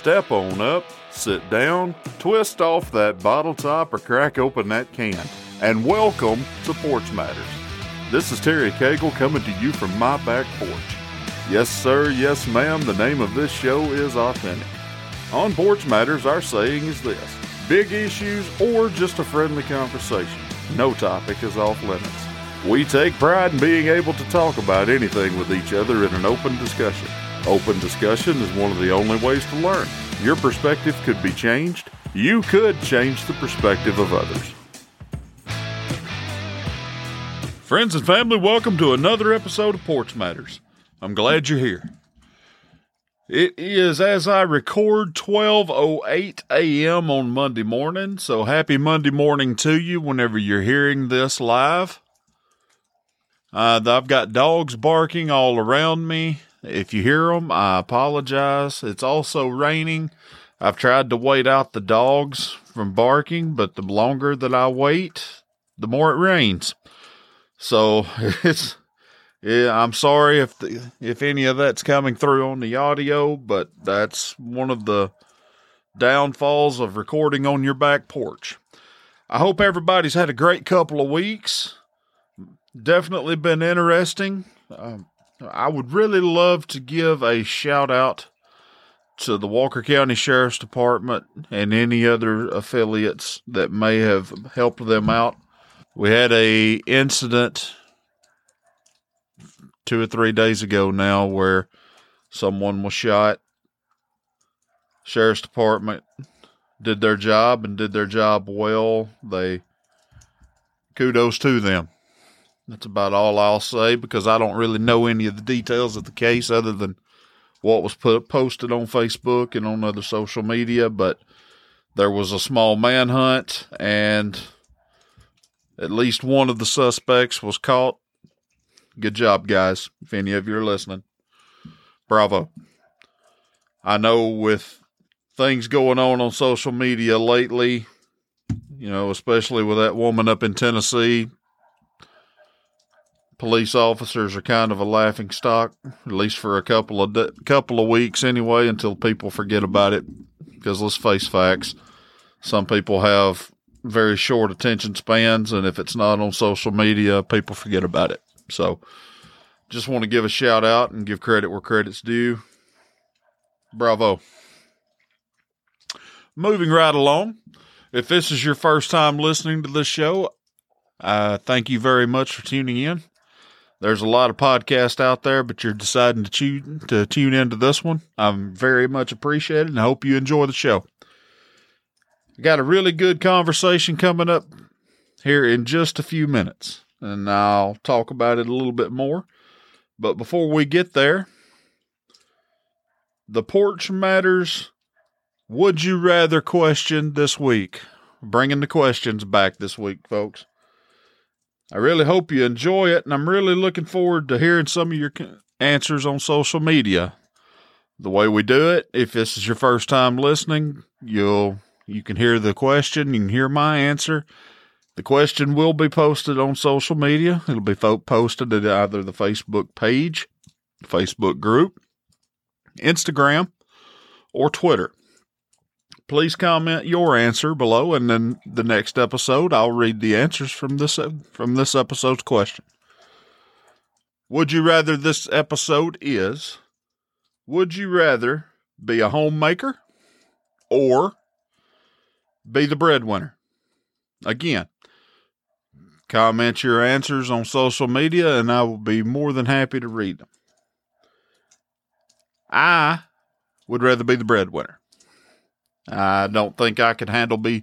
Step on up, sit down, twist off that bottle top or crack open that can, and welcome to Porch Matters. This is Terry Cagle coming to you from my back porch. Yes sir, yes ma'am, the name of this show is authentic. On Porch Matters, our saying is this: big issues or just a friendly conversation, no topic is off limits. We take pride in being able to talk about anything with each other in an open discussion. Open discussion is one of the only ways to learn. Your perspective could be changed. You could change the perspective of others. Friends and family, welcome to another episode of Porch Matters. I'm glad you're here. It is, as I record, 12:08 a.m. on Monday morning, so happy Monday morning to you whenever you're hearing this live. I've got dogs barking all around me. If you hear them, I apologize. It's also raining. I've tried to wait out the dogs from barking, but the longer that I wait, the more it rains. So I'm sorry if any of that's coming through on the audio, but that's one of the downfalls of recording on your back porch. I hope everybody's had a great couple of weeks. Definitely been interesting. I would really love to give a shout out to the Walker County Sheriff's Department and any other affiliates that may have helped them out. We had a incident 2 or 3 days ago now where someone was shot. Sheriff's Department did their job and did their job well. Kudos to them. That's about all I'll say, because I don't really know any of the details of the case other than what was posted on Facebook and on other social media. But there was a small manhunt, and at least one of the suspects was caught. Good job, guys, if any of you are listening. Bravo. I know with things going on social media lately, especially with that woman up in Tennessee, police officers are kind of a laughing stock, at least for a couple of weeks anyway, until people forget about it. Because let's face facts, some people have very short attention spans, and if it's not on social media, people forget about it. So, just want to give a shout out and give credit where credit's due. Bravo. Moving right along. If this is your first time listening to this show, thank you very much for tuning in. There's a lot of podcasts out there, but you're deciding to tune into this one. I'm very much appreciated, and I hope you enjoy the show. I got a really good conversation coming up here in just a few minutes, and I'll talk about it a little bit more. But before we get there, the Porch Matters Would You Rather question this week. Bringing the questions back this week, folks. I really hope you enjoy it, and I'm really looking forward to hearing some of your answers on social media. The way we do it, if this is your first time listening, you can hear the question, you can hear my answer. The question will be posted on social media. It'll be posted at either the Facebook page, Facebook group, Instagram, or Twitter. Please comment your answer below, and then the next episode, I'll read the answers from this episode's question. Would you rather this episode is, would you rather be a homemaker or be the breadwinner? Again, comment your answers on social media, and I will be more than happy to read them. I would rather be the breadwinner. I don't think I could handle being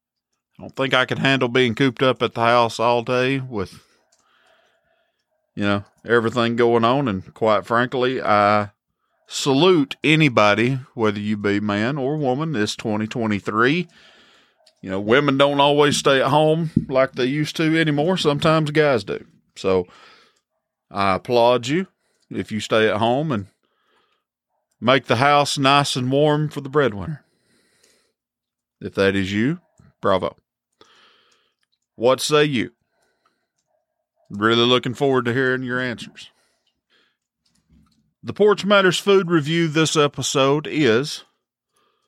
cooped up at the house all day with, everything going on. And quite frankly, I salute anybody, whether you be man or woman. It's 2023. Women don't always stay at home like they used to anymore. Sometimes guys do. So I applaud you if you stay at home and make the house nice and warm for the breadwinner. If that is you, bravo. What say you? Really looking forward to hearing your answers. The Porch Matters food review this episode is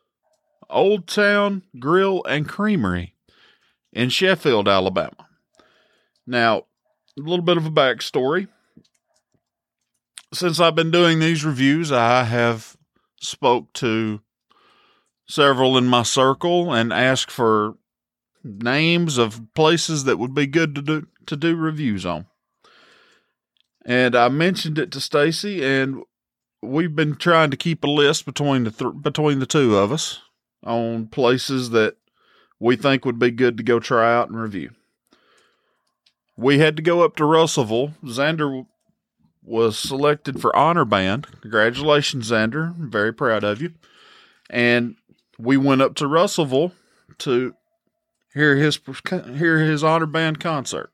Old Town Grill and Creamery in Sheffield, Alabama. Now, a little bit of a backstory. Since I've been doing these reviews, I have spoke to several in my circle and asked for names of places that would be good to do reviews on. And I mentioned it to Stacy, and we've been trying to keep a list between the two of us on places that we think would be good to go try out and review. We had to go up to Russellville. Xander was selected for Honor Band. Congratulations, Xander. I'm very proud of you. And we went up to Russellville to hear his Honor Band concert.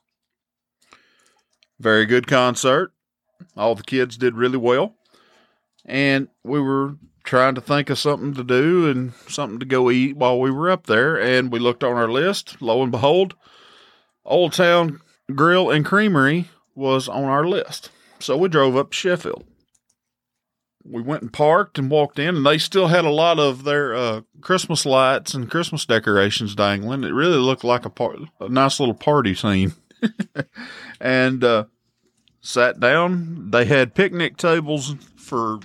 Very good concert. All the kids did really well. And we were trying to think of something to do and something to go eat while we were up there. And we looked on our list. Lo and behold, Old Town Grill and Creamery was on our list. So we drove up to Sheffield. We went and parked and walked in, and they still had a lot of their Christmas lights and Christmas decorations dangling. It really looked like a nice little party scene. And sat down. They had picnic tables for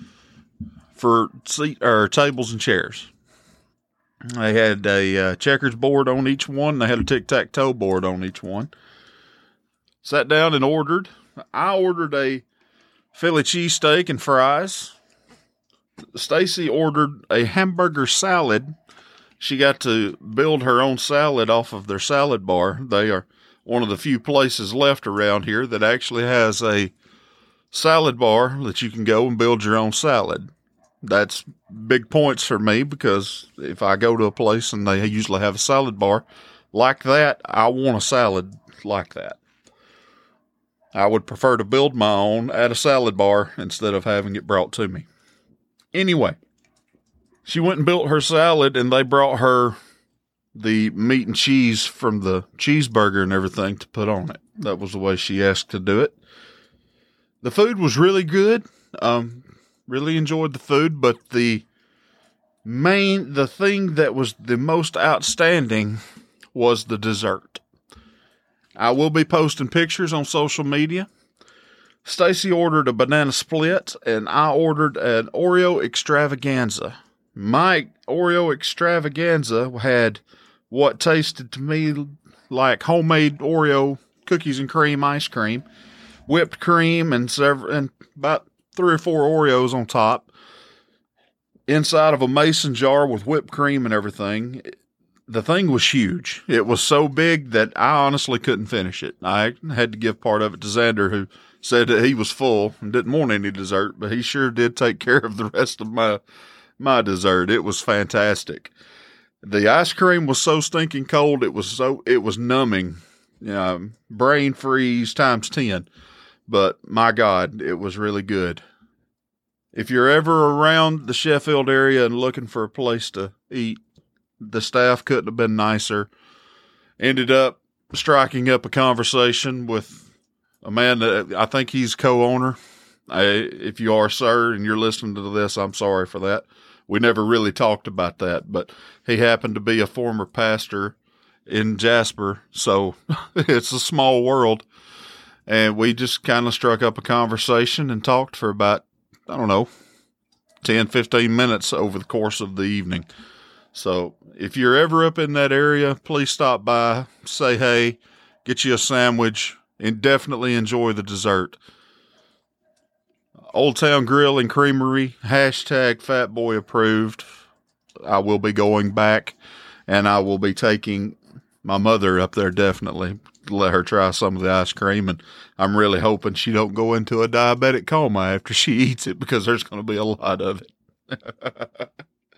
tables and chairs. They had a checkers board on each one. They had a tic-tac-toe board on each one. Sat down and ordered. I ordered a Philly cheesesteak and fries. Stacy ordered a hamburger salad. She got to build her own salad off of their salad bar. They are one of the few places left around here that actually has a salad bar that you can go and build your own salad. That's big points for me, because if I go to a place and they usually have a salad bar like that, I want a salad like that. I would prefer to build my own at a salad bar instead of having it brought to me. Anyway, she went and built her salad, and they brought her the meat and cheese from the cheeseburger and everything to put on it. That was the way she asked to do it. The food was really good. Really enjoyed the food, but the thing that was the most outstanding was the dessert. I will be posting pictures on social media. Stacy ordered a banana split, and I ordered an Oreo extravaganza. My Oreo extravaganza had what tasted to me like homemade Oreo cookies and cream ice cream, whipped cream, and about 3 or 4 Oreos on top, inside of a mason jar with whipped cream and everything. The thing was huge. It was so big that I honestly couldn't finish it. I had to give part of it to Xander, who said that he was full and didn't want any dessert, but he sure did take care of the rest of my dessert. It was fantastic. The ice cream was so stinking cold, it was numbing. Brain freeze times 10. But my God, it was really good. If you're ever around the Sheffield area and looking for a place to eat, the staff couldn't have been nicer. Ended up striking up a conversation with a man that I think he's co-owner. If you are, sir, and you're listening to this, I'm sorry for that. We never really talked about that, but he happened to be a former pastor in Jasper, so it's a small world. And we just kind of struck up a conversation and talked for about, 10, 15 minutes over the course of the evening. So if you're ever up in that area, please stop by, say hey, get you a sandwich, and definitely enjoy the dessert. Old Town Grill and Creamery, #Fatboy approved. I will be going back, and I will be taking my mother up there definitely to let her try some of the ice cream, and I'm really hoping she don't go into a diabetic coma after she eats it, because there's going to be a lot of it.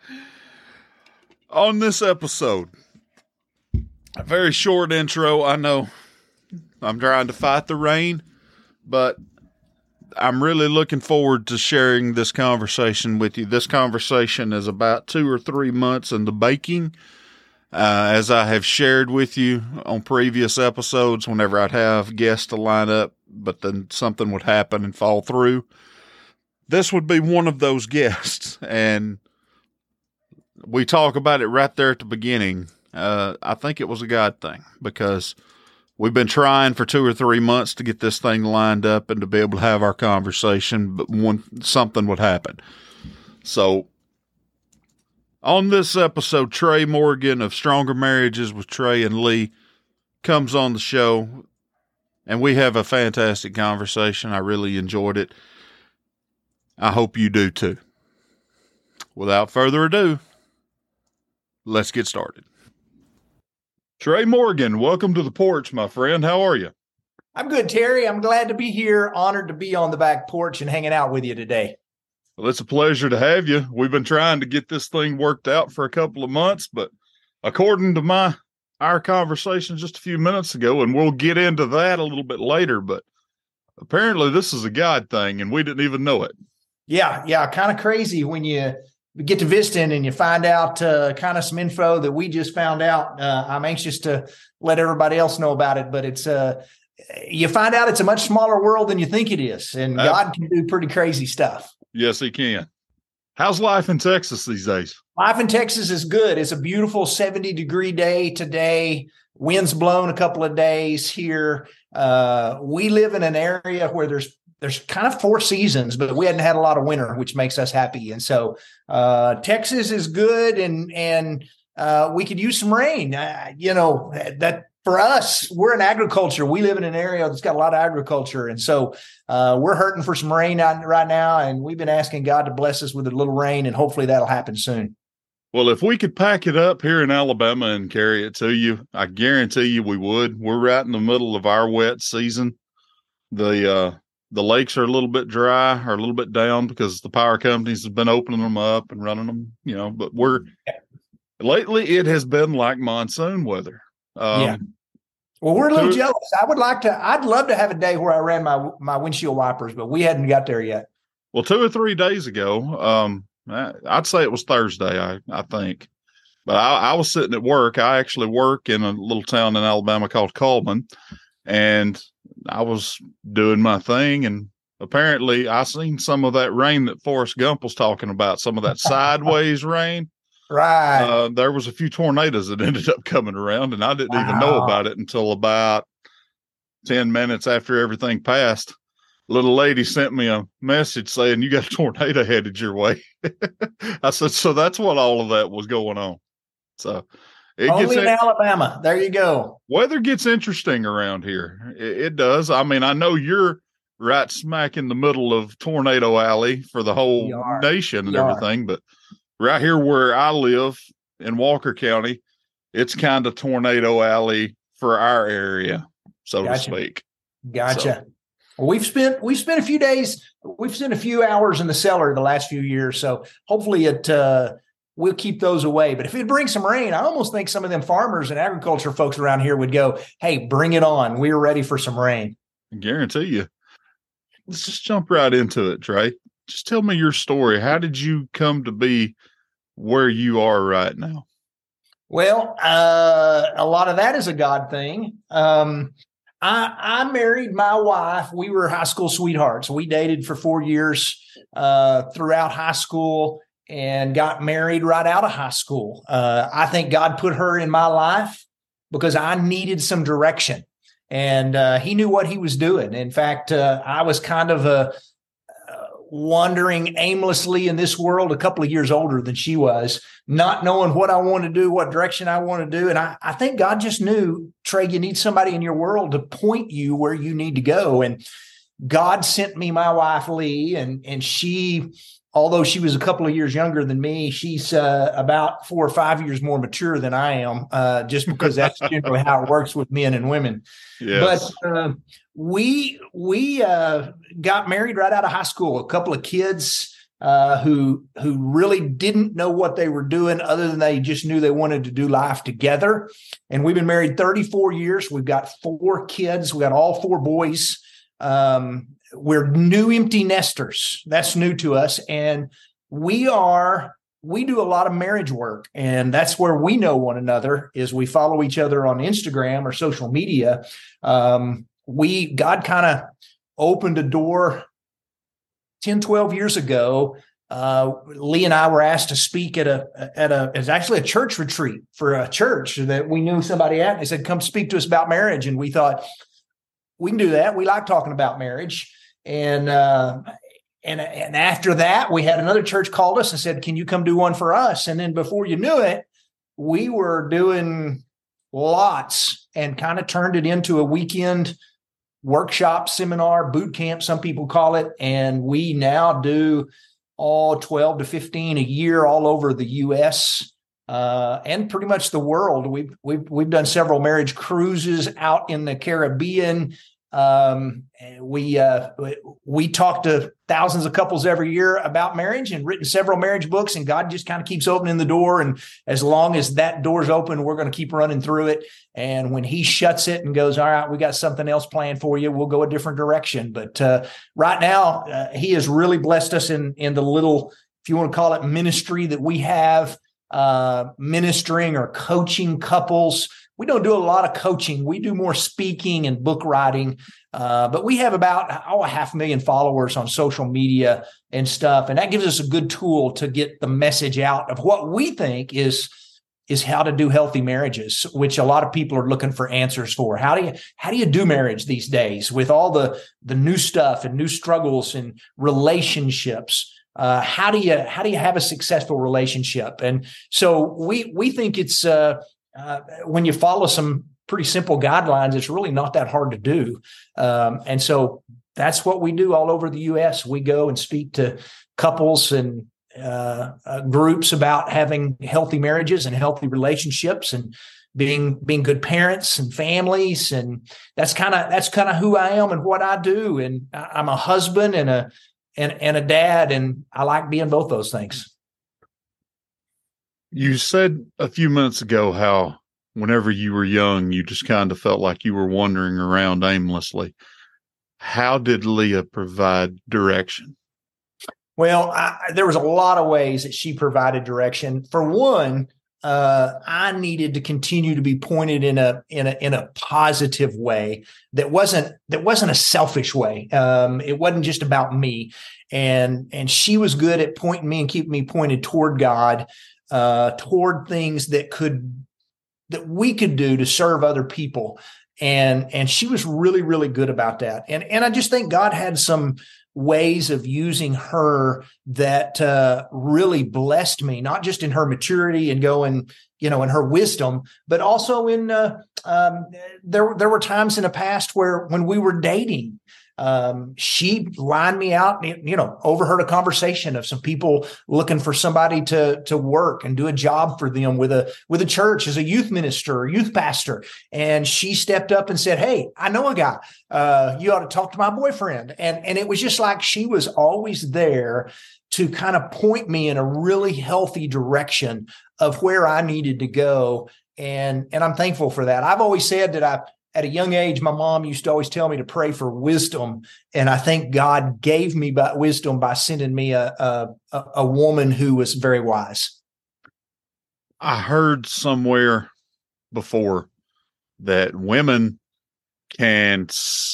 On this episode, a very short intro. I know I'm trying to fight the rain, but I'm really looking forward to sharing this conversation with you. This conversation is about 2 or 3 months in the baking. As I have shared with you on previous episodes, whenever I'd have guests to line up, but then something would happen and fall through, this would be one of those guests. And we talk about it right there at the beginning. I think it was a God thing because we've been trying for 2 or 3 months to get this thing lined up and to be able to have our conversation, but something would happen. So on this episode, Trey Morgan of Stronger Marriages with Trey and Lee comes on the show, and we have a fantastic conversation. I really enjoyed it. I hope you do too. Without further ado, let's get started. Trey Morgan, welcome to the porch, my friend. How are you? I'm good, Terry. I'm glad to be here. Honored to be on the back porch and hanging out with you today. Well, it's a pleasure to have you. We've been trying to get this thing worked out for a couple of months, but according to our conversation just a few minutes ago, and we'll get into that a little bit later, but apparently this is a God thing, and we didn't even know it. Yeah. Kind of crazy when you get to visiting and you find out kind of some info that we just found out. I'm anxious to let everybody else know about it, but it's you find out it's a much smaller world than you think it is, and God can do pretty crazy stuff. Yes, he can. How's life in Texas these days? Life in Texas is good. It's a beautiful 70-degree day today. Wind's blown a couple of days here. We live in an area where there's kind of 4 seasons, but we hadn't had a lot of winter, which makes us happy. And so Texas is good, and we could use some rain. That for us, we're in agriculture. We live in an area that's got a lot of agriculture. And so we're hurting for some rain right now, and we've been asking God to bless us with a little rain, and hopefully that'll happen soon. Well, if we could pack it up here in Alabama and carry it to you, I guarantee you we would. We're right in the middle of our wet season. The lakes are a little bit dry or a little bit down because the power companies have been opening them up and running them, but lately it has been like monsoon weather. Well, we're a little jealous. I'd love to have a day where I ran my windshield wipers, but we hadn't got there yet. Well, 2 or 3 days ago, I'd say it was Thursday, I think, but I was sitting at work. I actually work in a little town in Alabama called Coleman, and I was doing my thing, and apparently I seen some of that rain that Forrest Gump was talking about, some of that sideways rain. Right. There was a few tornadoes that ended up coming around, and I didn't even know about it until about 10 minutes after everything passed. Little lady sent me a message saying, "You got a tornado headed your way." I said, so that's what all of that was going on. So only in Alabama. There you go. Weather gets interesting around here. It does. I mean, I know you're right smack in the middle of Tornado Alley for the whole nation and everything, but right here where I live in Walker County, it's kind of Tornado Alley for our area, so to speak. Gotcha. So, well, we've spent a few days, we've spent a few hours in the cellar the last few years, so hopefully we'll keep those away. But if it brings some rain, I almost think some of them farmers and agriculture folks around here would go, "Hey, bring it on. We're ready for some rain." I guarantee you. Let's just jump right into it, Trey. Just tell me your story. How did you come to be where you are right now? Well, a lot of that is a God thing. I married my wife. We were high school sweethearts. We dated for 4 years throughout high school and got married right out of high school. I think God put her in my life because I needed some direction, and he knew what he was doing. In fact, I was kind of wandering aimlessly in this world, a couple of years older than she was, not knowing what I want to do, what direction I want to do. And I think God just knew, Trey, you need somebody in your world to point you where you need to go. And God sent me my wife, Lee, and she, although she was a couple of years younger than me, she's about 4 or 5 years more mature than I am, just because that's generally how it works with men and women. Yes. But we got married right out of high school. A couple of kids who really didn't know what they were doing other than they just knew they wanted to do life together. And we've been married 34 years. We've got 4 kids. We got all 4 boys. We're new empty nesters. That's new to us. And we do a lot of marriage work, and that's where we know one another is we follow each other on Instagram or social media. God kind of opened a door 10, 12 years ago Lee and I were asked to speak it's actually a church retreat for a church that we knew somebody at. They said, come speak to us about marriage. And we thought, we can do that. We like talking about marriage. And after that, we had another church called us and said, can you come do one for us? And then before you knew it, we were doing lots and kind of turned it into a weekend workshop, seminar, boot camp, some people call it. And we now do all 12 to 15 a year all over the U.S. And pretty much the world. We've done several marriage cruises out in the Caribbean. We talk to thousands of couples every year about marriage and written several marriage books, and God just kind of keeps opening the door. And as long as that door's open, we're going to keep running through it. And when he shuts it and goes, all right, we got something else planned for you, we'll go a different direction. But right now, he has really blessed us in the little, if you want to call it, ministry that we have, ministering or coaching couples. We don't do a lot of coaching. We do more speaking and book writing. But we have about 500,000 followers on social media and stuff. And that gives us a good tool to get the message out of what we think is how to do healthy marriages, which a lot of people are looking for answers for. How do you do marriage these days with all the new stuff and new struggles and relationships? How do you have a successful relationship? And so we think it's when you follow some pretty simple guidelines, it's really not that hard to do. And so that's what we do all over the U.S. We go and speak to couples and groups about having healthy marriages and healthy relationships and being good parents and families. And that's kind of who I am and what I do. And I'm a husband and a dad, and I like being both those things. You said a few minutes ago how whenever you were young, you just kind of felt like you were wandering around aimlessly. How did Leah provide direction? Well, there was a lot of ways that she provided direction. For one, I needed to continue to be pointed in a positive way that wasn't a selfish way. It wasn't just about me, and she was good at pointing me and keeping me pointed toward God, toward things that we could do to serve other people, and she was really, really good about that. And I just think God had some ways of using her that really blessed me, not just in her maturity and going, in her wisdom, but also in there were times in the past when we were dating, she lined me out, overheard a conversation of some people looking for somebody to work and do a job for them with a church as a youth minister or youth pastor. And she stepped up and said, hey, I know a guy, you ought to talk to my boyfriend. And it was just like she was always there to kind of point me in a really healthy direction of where I needed to go. And I'm thankful for that. I've always said that at a young age, my mom used to always tell me to pray for wisdom. And I think God gave me wisdom by sending me a woman who was very wise. I heard somewhere before that women can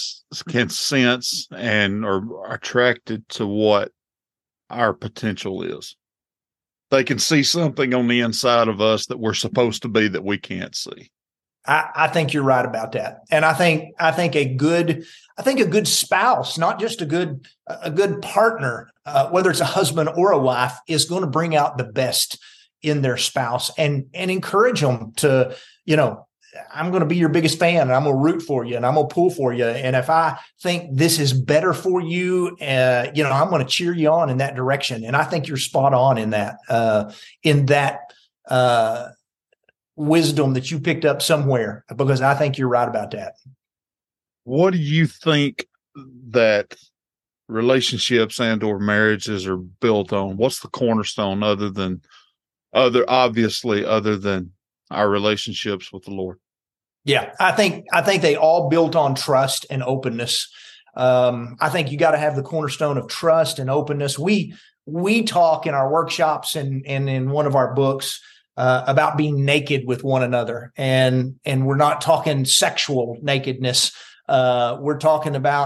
sense and are attracted to what our potential is. They can see something on the inside of us that we're supposed to be that we can't see. I think you're right about that. And I think a good spouse, not just a good partner, whether it's a husband or a wife, is going to bring out the best in their spouse and encourage them to, I'm going to be your biggest fan and I'm going to root for you and I'm going to pull for you. And if I think this is better for you, I'm going to cheer you on in that direction. And I think you're spot on in that wisdom that you picked up somewhere, because I think you're right about that. What do you think that relationships and or marriages are built on? What's the cornerstone other than our relationships with the Lord? Yeah, I think they all built on trust and openness. I think you got to have the cornerstone of trust and openness. We talk in our workshops and in one of our books about being naked with one another, and we're not talking sexual nakedness. We're talking about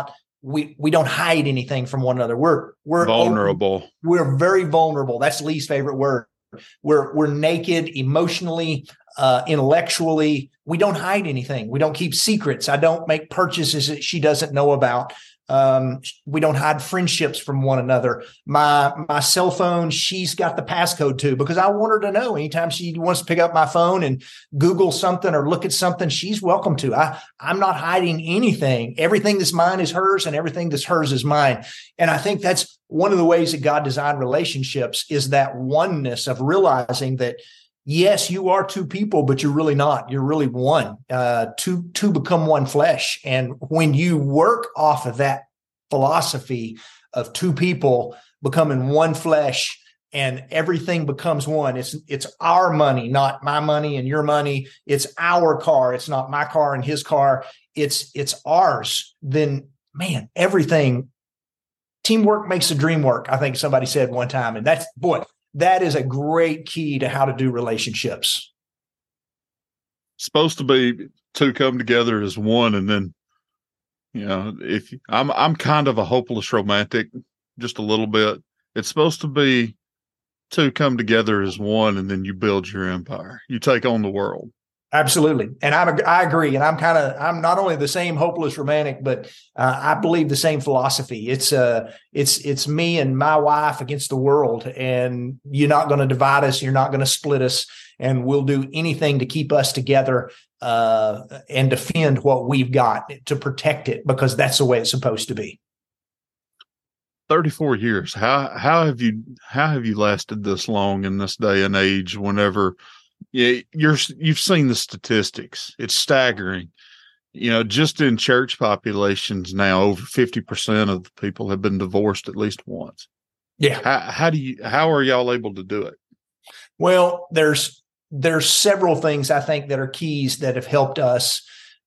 we don't hide anything from one another. We're vulnerable. Open. We're very vulnerable. That's Lee's favorite word. We're naked emotionally, intellectually. We don't hide anything. We don't keep secrets. I don't make purchases that she doesn't know about. We don't hide friendships from one another. My cell phone, she's got the passcode to, because I want her to know anytime she wants to pick up my phone and Google something or look at something, she's welcome to. I'm not hiding anything. Everything that's mine is hers, and everything that's hers is mine. And I think that's one of the ways that God designed relationships, is that oneness of realizing that, yes, you are two people, but you're really not. You're really one. Two become one flesh. And when you work off of that philosophy of two people becoming one flesh and everything becomes one, it's our money, not my money and your money. It's our car. It's not my car and his car. It's ours. Then, man, everything, teamwork makes the dream work, I think somebody said one time. And that is a great key to how to do relationships. Supposed to be two come together as one, and then, if I'm kind of a hopeless romantic, just a little bit. It's supposed to be two come together as one, and then you build your empire. You take on the world. Absolutely. And I agree. And I'm not only the same hopeless romantic, but I believe the same philosophy. It's me and my wife against the world, and you're not going to divide us. You're not going to split us, and we'll do anything to keep us together, and defend what we've got, to protect it, because that's the way it's supposed to be. 34 years. How have you lasted this long in this day and age? Whenever you've seen the statistics, it's staggering. Just in church populations now, over 50% of the people have been divorced at least once. Yeah. How are y'all able to do it? Well, there's several things I think that are keys that have helped us.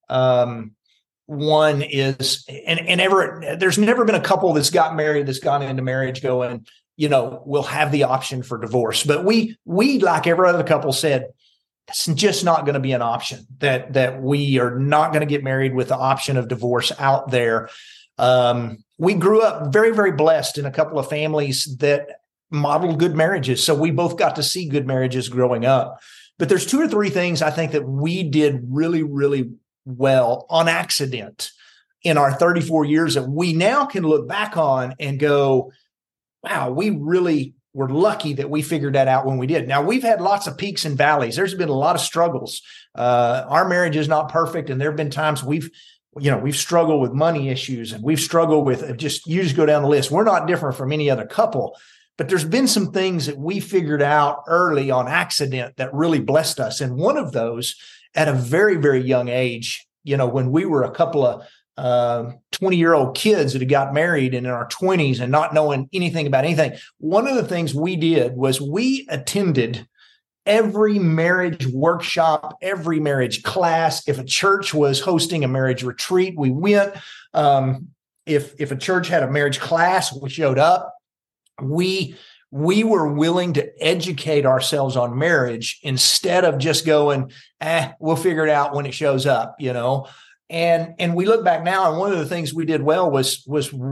One is, there's never been a couple that's got married, that's gone into marriage going, we'll have the option for divorce. But we, like every other couple, said, it's just not going to be an option, that we are not going to get married with the option of divorce out there. We grew up very, very blessed in a couple of families that modeled good marriages. So we both got to see good marriages growing up. But there's two or three things I think that we did really, really well on accident in our 34 years that we now can look back on and go, wow, we really were lucky that we figured that out when we did. Now, we've had lots of peaks and valleys. There's been a lot of struggles. Our marriage is not perfect, and there have been times we've struggled with money issues, and we've struggled with you just go down the list. We're not different from any other couple, but there's been some things that we figured out early on accident that really blessed us. And one of those, at a very, very young age, when we were a couple of 20-year-old kids that had got married and in our 20s and not knowing anything about anything, one of the things we did was we attended every marriage workshop, every marriage class. If a church was hosting a marriage retreat, we went. If a church had a marriage class, we showed up. We were willing to educate ourselves on marriage instead of just going, we'll figure it out when it shows up, And we look back now, and one of the things we did well was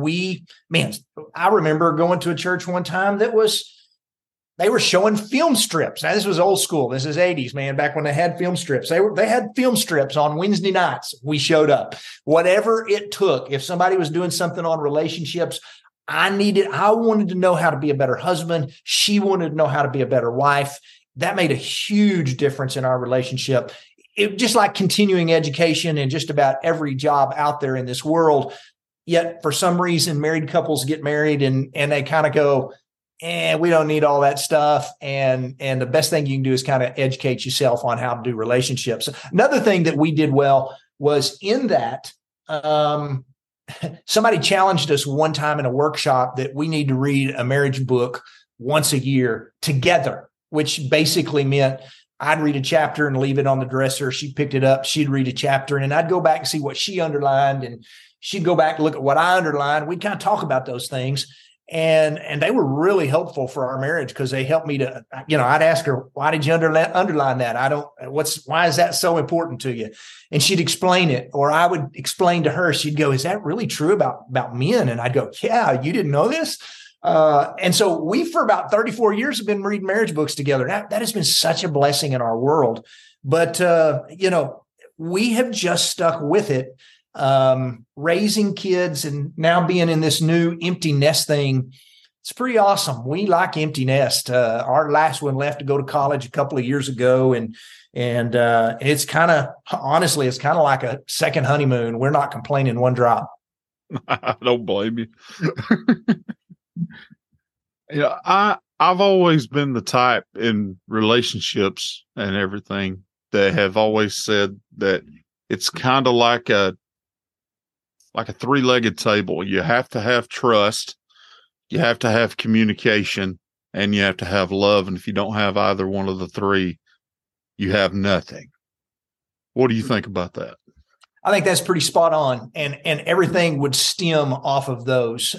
I remember going to a church one time they were showing film strips. Now, this was old school. This is 80s, man, back when they had film strips. They had film strips on Wednesday nights. We showed up. Whatever it took. If somebody was doing something on relationships, I wanted to know how to be a better husband. She wanted to know how to be a better wife. That made a huge difference in our relationship. It just like continuing education in just about every job out there in this world. Yet for some reason, married couples get married and they kind of go, we don't need all that stuff. And the best thing you can do is kind of educate yourself on how to do relationships. Another thing that we did well was in that, somebody challenged us one time in a workshop that we need to read a marriage book once a year together, which basically meant I'd read a chapter and leave it on the dresser. She picked it up. She'd read a chapter, and I'd go back and see what she underlined, and she'd go back and look at what I underlined. We'd kind of talk about those things. And they were really helpful for our marriage because they helped me to, I'd ask her, why did you underline that? Why is that so important to you? And she'd explain it, or I would explain to her. She'd go, is that really true about men? And I'd go, yeah, you didn't know this? And so we, for about 34 years, have been reading marriage books together. That has been such a blessing in our world. But, we have just stuck with it, raising kids and now being in this new empty nest thing. It's pretty awesome. We like empty nest. Our last one left to go to college a couple of years ago. And it's kind of, honestly, it's kind of like a second honeymoon. We're not complaining one drop. I don't blame you. I've always been the type in relationships and everything that have always said that it's kind of like a three-legged table. You have to have trust, you have to have communication, and you have to have love. And if you don't have either one of the three, you have nothing. What do you think about that? I think that's pretty spot on. And everything would stem off of those.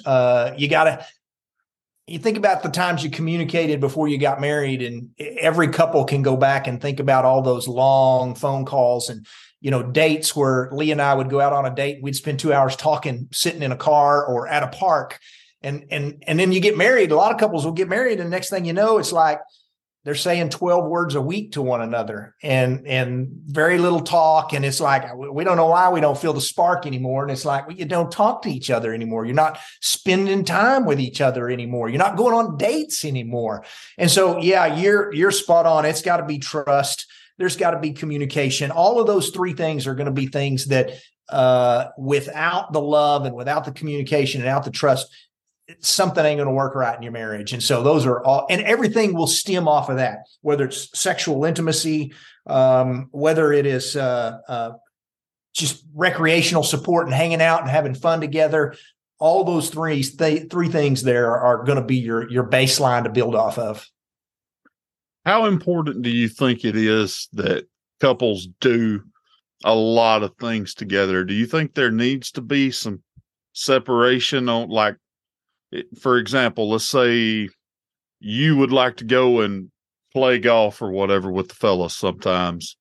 You think about the times you communicated before you got married, and every couple can go back and think about all those long phone calls and, dates where Lee and I would go out on a date. We'd spend 2 hours talking, sitting in a car or at a park. And then you get married. A lot of couples will get married. And next thing you know, it's like they're saying 12 words a week to one another and very little talk. And it's like, we don't know why we don't feel the spark anymore. And it's like, well, you don't talk to each other anymore. You're not spending time with each other anymore. You're not going on dates anymore. And so, yeah, you're spot on. It's got to be trust. There's got to be communication. All of those three things are going to be things that without the love and without the communication and without the trust, something ain't going to work right in your marriage. And so those are all, and everything will stem off of that, whether it's sexual intimacy, whether it is just recreational support and hanging out and having fun together. All those three things there are going to be your baseline to build off of. How important do you think it is that couples do a lot of things together? Do you think there needs to be some separation on, like, for example, let's say you would like to go and play golf or whatever with the fellas sometimes.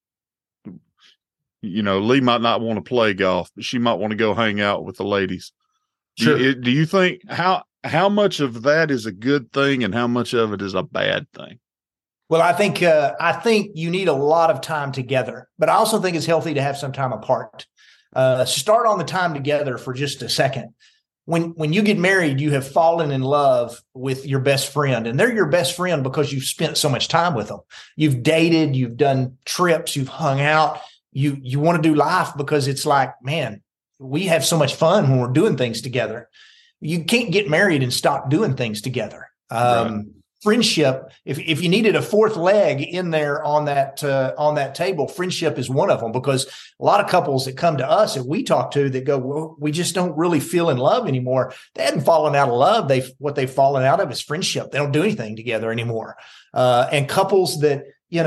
Lee might not want to play golf, but she might want to go hang out with the ladies. Sure. Do you think how much of that is a good thing and how much of it is a bad thing? Well, I think you need a lot of time together, but I also think it's healthy to have some time apart. Start on the time together for just a second. When you get married, you have fallen in love with your best friend, and they're your best friend because you've spent so much time with them. You've dated, you've done trips, you've hung out. You want to do life because it's like, man, we have so much fun when we're doing things together. You can't get married and stop doing things together. Right. Friendship, if you needed a fourth leg in there on that table, friendship is one of them, because a lot of couples that come to us that we talk to that go, well, we just don't really feel in love anymore. They hadn't fallen out of love. What they've fallen out of is friendship. They don't do anything together anymore. And couples that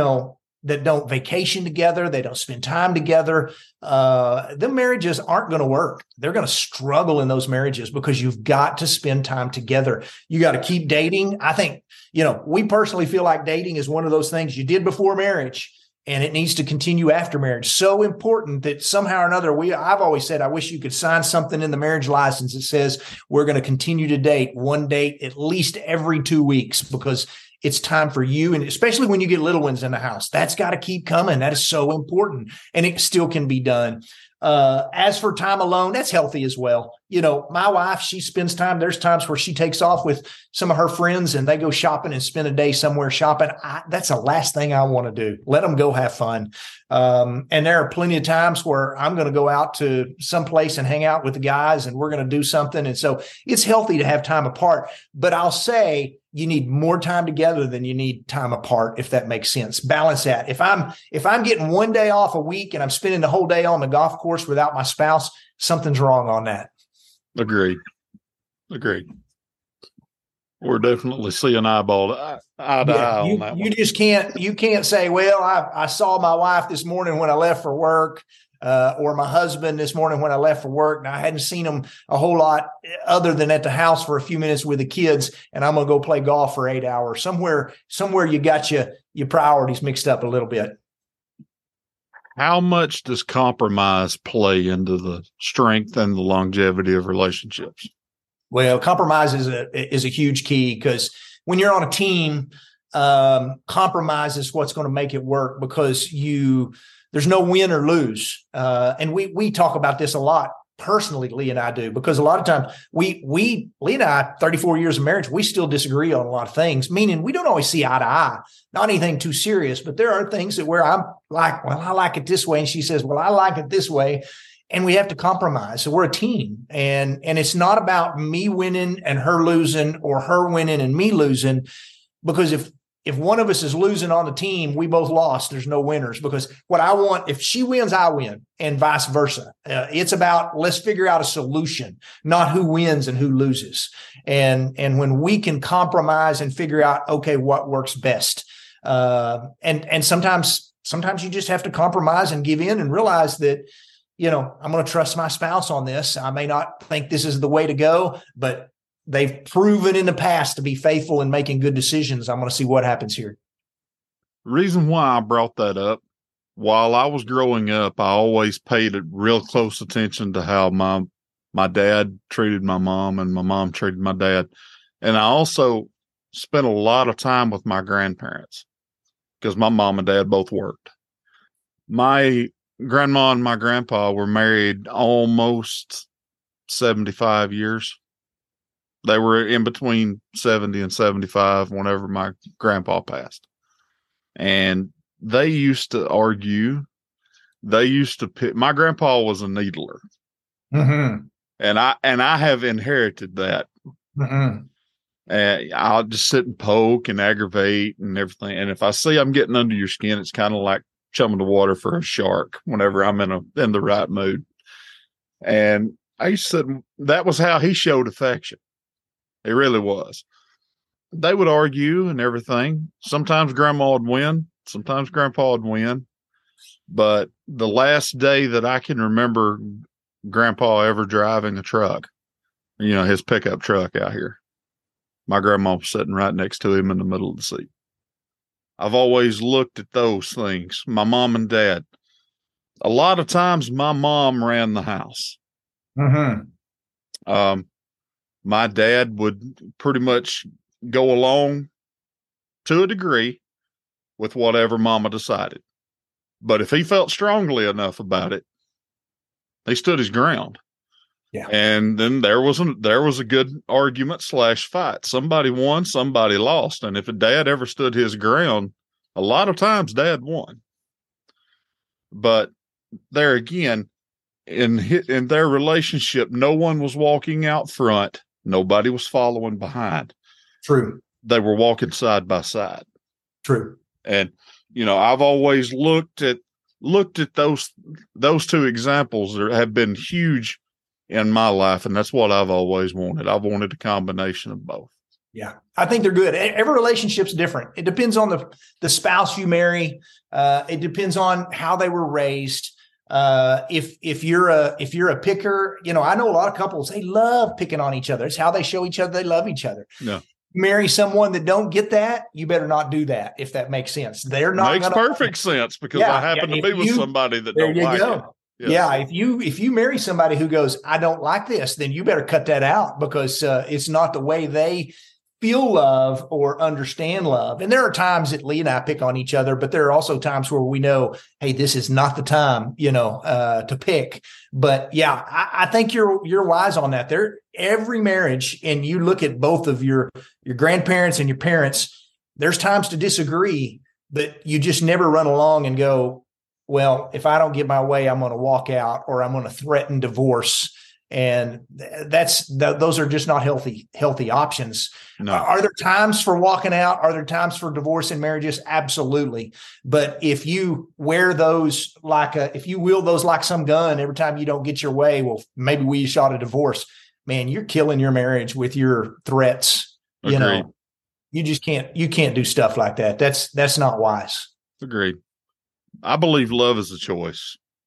don't vacation together, they don't spend time together, the marriages aren't going to work. They're going to struggle in those marriages because you've got to spend time together. You got to keep dating. I think, we personally feel like dating is one of those things you did before marriage, and it needs to continue after marriage. So important that somehow or another, I've always said, I wish you could sign something in the marriage license that says we're going to continue to date, one date at least every 2 weeks, because it's time for you. And especially when you get little ones in the house, that's got to keep coming. That is so important. And it still can be done. As for time alone, that's healthy as well. My wife, she spends time. There's times where she takes off with some of her friends and they go shopping and spend a day somewhere shopping. That's the last thing I want to do. Let them go have fun. And there are plenty of times where I'm going to go out to some place and hang out with the guys and we're going to do something. And so it's healthy to have time apart. But I'll say you need more time together than you need time apart, if that makes sense. Balance that. If I'm getting one day off a week and I'm spending the whole day on the golf course without my spouse, something's wrong on that. Agreed. We're definitely seeing eye to eye on that one. You can't say, well, I saw my wife this morning when I left for work. or my husband this morning when I left for work, and I hadn't seen him a whole lot other than at the house for a few minutes with the kids, and I'm going to go play golf for 8 hours. Somewhere you got your priorities mixed up a little bit. How much does compromise play into the strength and the longevity of relationships? Well, compromise is a huge key, because when you're on a team, compromise is what's going to make it work, because there's no win or lose. And we talk about this a lot personally, Lee and I do, because a lot of times Lee and I, 34 years of marriage, we still disagree on a lot of things, meaning we don't always see eye to eye, not anything too serious, but there are things that where I'm like, well, I like it this way. And she says, well, I like it this way. And we have to compromise. So we're a team, and it's not about me winning and her losing, or her winning and me losing, because if one of us is losing on the team, we both lost. There's no winners, because what I want, if she wins, I win, and vice versa. It's about, let's figure out a solution, not who wins and who loses. And when we can compromise and figure out, okay, what works best. And sometimes you just have to compromise and give in and realize that, I'm going to trust my spouse on this. I may not think this is the way to go, but they've proven in the past to be faithful in making good decisions. I'm going to see what happens here. The reason why I brought that up, while I was growing up, I always paid real close attention to how my dad treated my mom and my mom treated my dad. And I also spent a lot of time with my grandparents, because my mom and dad both worked. My grandma and my grandpa were married almost 75 years. They were in between 70 and 75 whenever my grandpa passed. And they used to argue. They used to pick. My grandpa was a needler. Mm-hmm. And I have inherited that. Mm-hmm. And I'll just sit and poke and aggravate and everything. And if I see I'm getting under your skin, it's kind of like chumming the water for a shark whenever I'm in the right mood. And I used to sit, that was how he showed affection. It really was. They would argue and everything. Sometimes grandma would win. Sometimes grandpa would win. But the last day that I can remember grandpa ever driving a truck, his pickup truck out here, my grandma was sitting right next to him in the middle of the seat. I've always looked at those things. My mom and dad. A lot of times my mom ran the house. Mm-hmm. My dad would pretty much go along to a degree with whatever mama decided. But if he felt strongly enough about it, he stood his ground. Yeah. And then there was a good argument / fight. Somebody won, somebody lost. And if a dad ever stood his ground, a lot of times dad won. But there again, in their relationship, no one was walking out front. Nobody was following behind. True. They were walking side by side. True. And, I've always looked at those two examples that have been huge in my life. And that's what I've always wanted. I've wanted a combination of both. Yeah, I think they're good. Every relationship's different. It depends on the spouse you marry. It depends on how they were raised. If you're a picker, I know a lot of couples, they love picking on each other. It's how they show each other they love each other. Yeah. Marry someone that don't get that, you better not do that, if that makes sense. They're not makes perfect sense, because I happen to be with somebody that don't like it. Yes. Yeah, if you marry somebody who goes, I don't like this, then you better cut that out, because it's not the way they feel love or understand love. And there are times that Lee and I pick on each other, but there are also times where we know, hey, this is not the time, to pick. But yeah, I think you're wise on that. Every marriage, and you look at both of your grandparents and your parents, there's times to disagree, but you just never run along and go, well, if I don't get my way, I'm going to walk out, or I'm going to threaten divorce. And those are just not healthy options. No. Are there times for walking out? Are there times for divorce in marriages? Absolutely. But if you wear those if you wield those like some gun every time you don't get your way, well, maybe we shot a divorce, man, you're killing your marriage with your threats. Agreed. You just can't do stuff like that. That's not wise. Agreed. I believe love is a choice.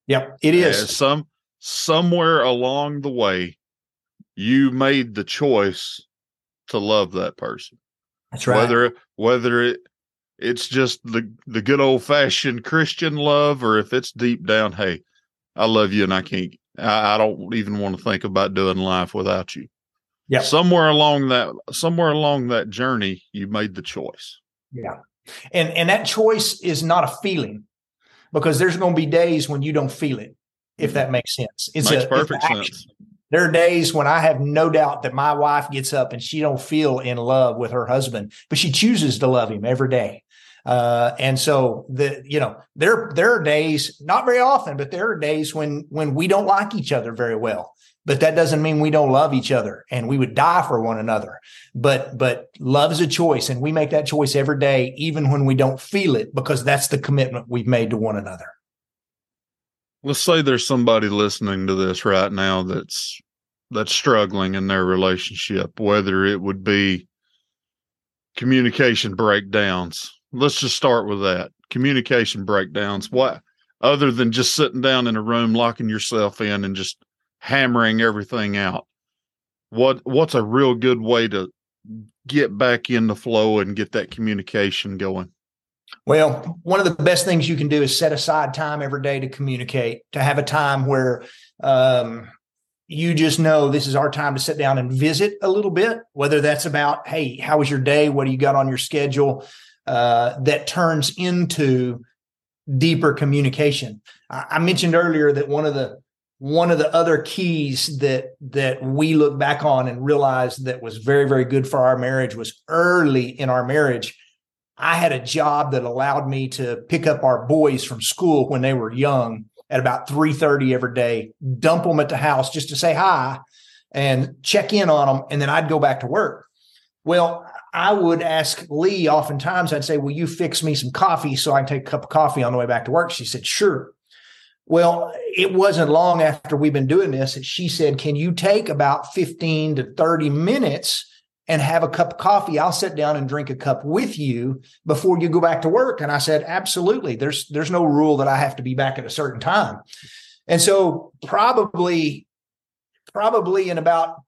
Yep, it is. Somewhere along the way, you made the choice to love that person. That's right. Whether it's just the good old fashioned Christian love, or if it's deep down, hey, I love you and I don't even want to think about doing life without you. Yeah. Somewhere along that journey, you made the choice. Yeah. And that choice is not a feeling, because there's going to be days when you don't feel it, if that makes sense. Makes perfect sense. There are days when I have no doubt that my wife gets up and she don't feel in love with her husband, but she chooses to love him every day. And so there are days, not very often, but there are days when we don't like each other very well. But that doesn't mean we don't love each other, and we would die for one another. But love is a choice, and we make that choice every day, even when we don't feel it, because that's the commitment we've made to one another. Let's say there's somebody listening to this right now that's struggling in their relationship, whether it would be communication breakdowns. Let's just start with that. Communication breakdowns. What, other than just sitting down in a room, locking yourself in and just hammering everything out, what's a real good way to get back in the flow and get that communication going? Well, one of the best things you can do is set aside time every day to communicate, to have a time where you just know this is our time to sit down and visit a little bit, whether that's about, hey, how was your day? What do you got on your schedule? That turns into deeper communication. I mentioned earlier that one of the other keys that we look back on and realize that was very, very good for our marriage was early in our marriage. I had a job that allowed me to pick up our boys from school when they were young at about 3:30 every day, dump them at the house just to say hi and check in on them. And then I'd go back to work. Well, I would ask Lee oftentimes, I'd say, will you fix me some coffee so I can take a cup of coffee on the way back to work? She said, sure. Well, it wasn't long after we've been doing this that she said, can you take about 15 to 30 minutes and have a cup of coffee? I'll sit down and drink a cup with you before you go back to work. And I said, absolutely. There's no rule that I have to be back at a certain time. And so probably in about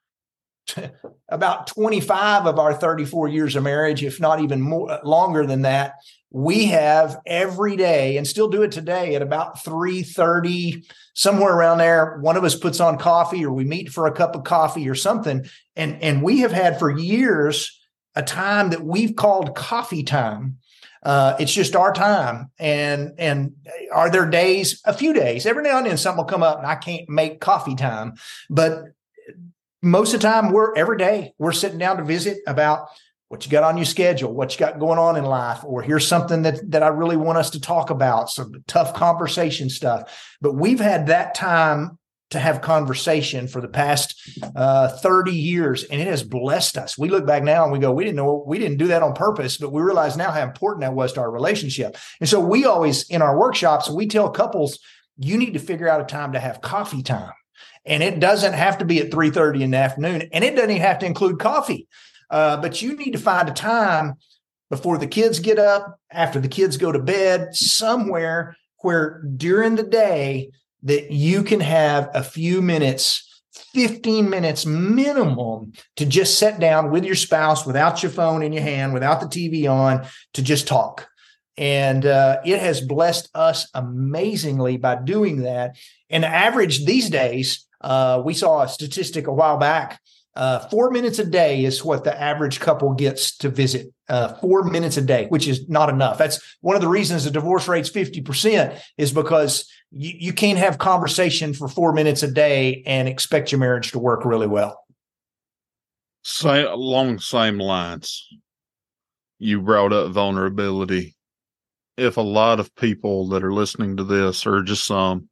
25 of our 34 years of marriage, if not even more longer than that, we have every day, and still do it today, at about 3:30, somewhere around there, one of us puts on coffee, or we meet for a cup of coffee or something. And we have had for years a time that we've called coffee time. It's just our time. And are there days, a few days, every now and then something will come up and I can't make coffee time, but most of the time every day we're sitting down to visit about what you got on your schedule, what you got going on in life, or here's something that I really want us to talk about, some tough conversation stuff. But we've had that time to have conversation for the past 30 years, and it has blessed us. We look back now and we go, we didn't do that on purpose, but we realize now how important that was to our relationship. And so we always, in our workshops, we tell couples, you need to figure out a time to have coffee time. And it doesn't have to be at 3:30 in the afternoon, and it doesn't even have to include coffee. But you need to find a time before the kids get up, after the kids go to bed, somewhere where during the day that you can have a few minutes, 15 minutes minimum, to just sit down with your spouse without your phone in your hand, without the TV on, to just talk. And it has blessed us amazingly by doing that. And the average these days, we saw a statistic a while back, 4 minutes a day is what the average couple gets to visit. 4 minutes a day, which is not enough. That's one of the reasons the divorce rate's 50%, is because you can't have conversation for 4 minutes a day and expect your marriage to work really well. Along the same lines, you brought up vulnerability. If a lot of people that are listening to this, or just some,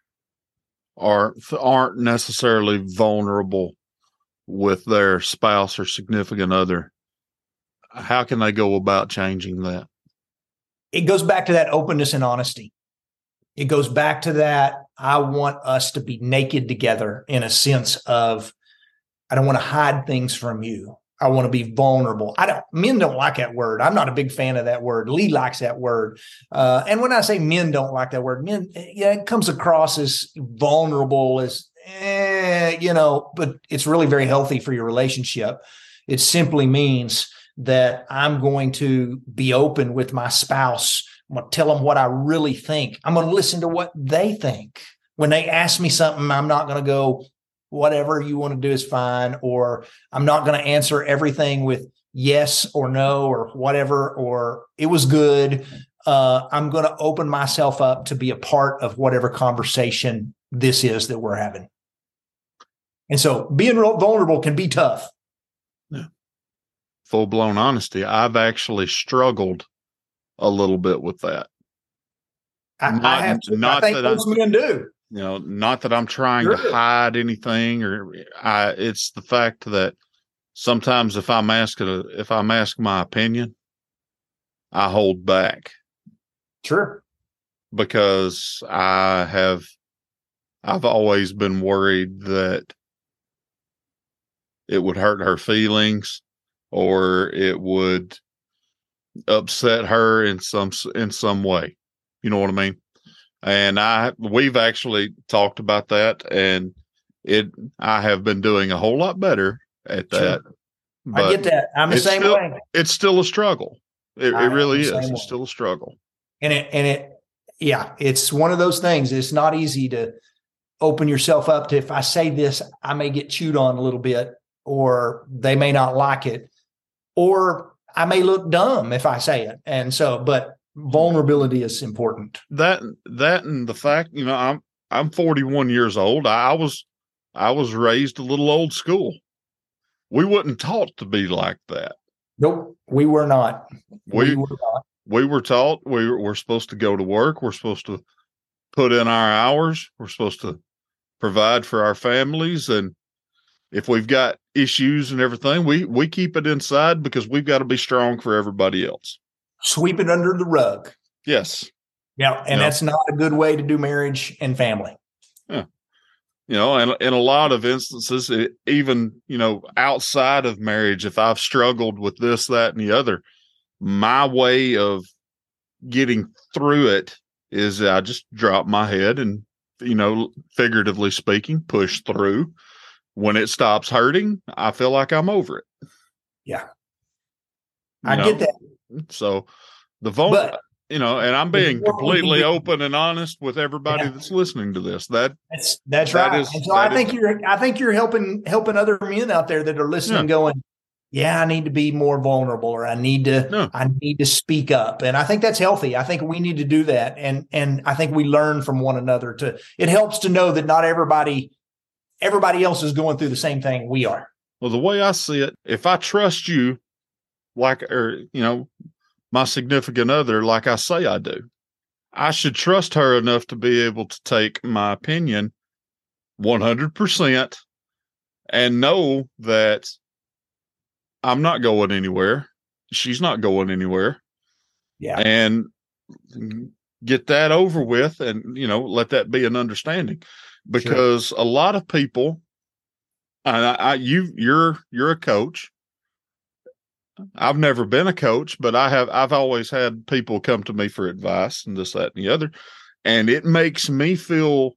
aren't necessarily vulnerable with their spouse or significant other, how can they go about changing that? It goes back to that openness and honesty. It goes back to that, I want us to be naked together, in a sense of, I don't want to hide things from you. I want to be vulnerable. Men don't like that word. I'm not a big fan of that word. Lee likes that word. And when I say men don't like that word, it comes across as vulnerable, as, but it's really very healthy for your relationship. It simply means that I'm going to be open with my spouse. I'm going to tell them what I really think. I'm going to listen to what they think. When they ask me something, I'm not going to go, whatever you want to do is fine, or I'm not going to answer everything with yes or no or whatever, or it was good. I'm going to open myself up to be a part of whatever conversation this is that we're having. And so being vulnerable can be tough. Yeah. Full-blown honesty. I've actually struggled a little bit with that. I have to. I think most men do. Not that I'm trying to hide anything, it's the fact that sometimes if I'm asked my opinion, I hold back. Sure. Because I've always been worried that it would hurt her feelings or it would upset her in some way. You know what I mean? And we've actually talked about that, and I have been doing a whole lot better at that. Sure. But I get that. I'm the same way. It's still a struggle. It really is. It's still a struggle. And it's one of those things. It's not easy to open yourself up to, if I say this, I may get chewed on a little bit, or they may not like it, or I may look dumb if I say it. And so, but vulnerability is important. That and the fact, I'm 41 years old. I was raised a little old school. We wasn't taught to be like that. Nope, we were not. We were taught we're supposed to go to work. We're supposed to put in our hours. We're supposed to provide for our families. And if we've got issues and everything, we keep it inside because we've got to be strong for everybody else. Sweep it under the rug. Yes. Yeah. And that's not a good way to do marriage and family. Yeah. And in a lot of instances, even, outside of marriage, if I've struggled with this, that, and the other, my way of getting through it is I just drop my head and, figuratively speaking, push through. When it stops hurting, I feel like I'm over it. Yeah. I get that. So and I'm being completely open and honest with everybody that's listening to this. That's right. And so I think you're helping other men out there that are listening, going, yeah, I need to be more vulnerable, or I need to speak up. And I think that's healthy. I think we need to do that. And I think we learn from one another. It helps to know that not everybody else is going through the same thing we are. Well, the way I see it, if I trust you, my significant other, like I say I do, I should trust her enough to be able to take my opinion 100% and know that I'm not going anywhere. She's not going anywhere. Yeah. And get that over with, and, let that be an understanding, because a lot of people, and you're a coach. I've never been a coach, but I've always had people come to me for advice and this, that, and the other. And it makes me feel